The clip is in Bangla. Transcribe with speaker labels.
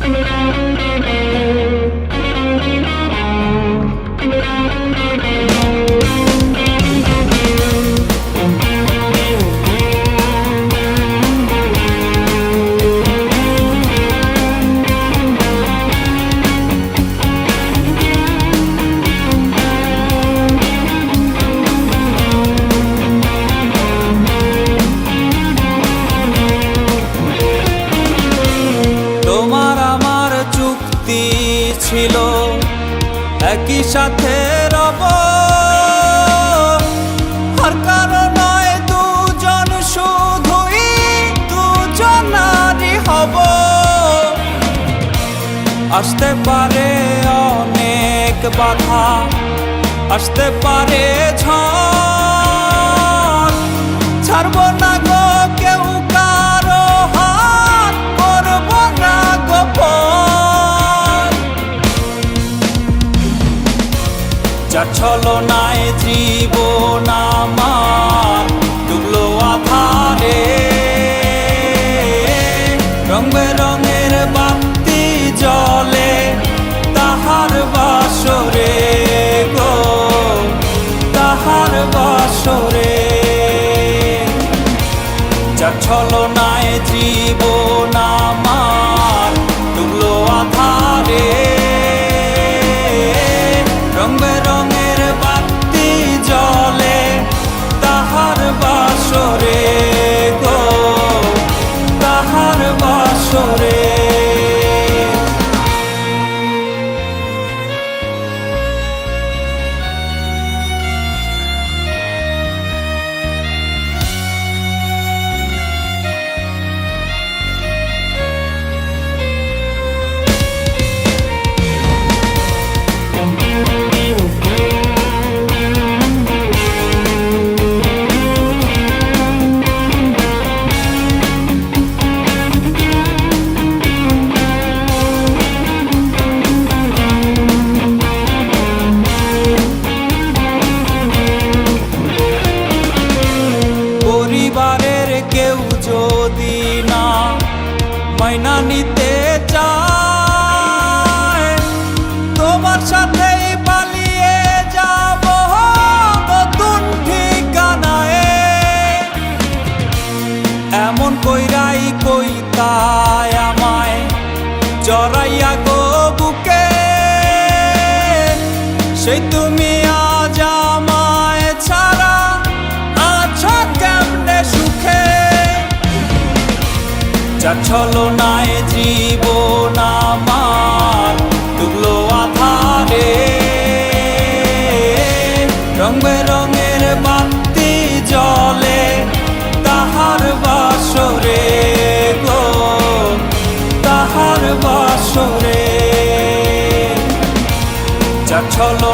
Speaker 1: ছিল একই সাথে রব, আর কারো নয় দুজন, শুধুই দুজনারই হব। আসতে পারে অনেক বাধা, আসতে পারে ঝড়, ছাড়ব না গো কেউ কারো হাত, করব না গোপন। যার ছলনায় জীবন আমার ডুবলো আধারে, রং বেরঙের বাতি জ্বলে তাহার বাসরে গো, তাহার বাসরে। যার ছলনায় জীবন আমার ডুবলো আধারে, রং বেরঙের বাতি জ্বলে তাহার বাসরে গো, তাহার বাসরে। পরিবারের কেউ যদি না মাইনা নিতে চায়, তোমার সাথেই পালিয়ে যাব নতুন ঠিকানায়। এমন কইরাই কইতায় আমায় জড়াইয়া গো বুকে, সেই তুমি আজ আমায় ছাড়া আছো কেমনে সুখে। যার ছলনায় জীবন আমার ডুবলো আধারে, রং বেরঙের বাতি জ্বলে তাহার বাসরে গো, তাহার বাসরে। যার ছল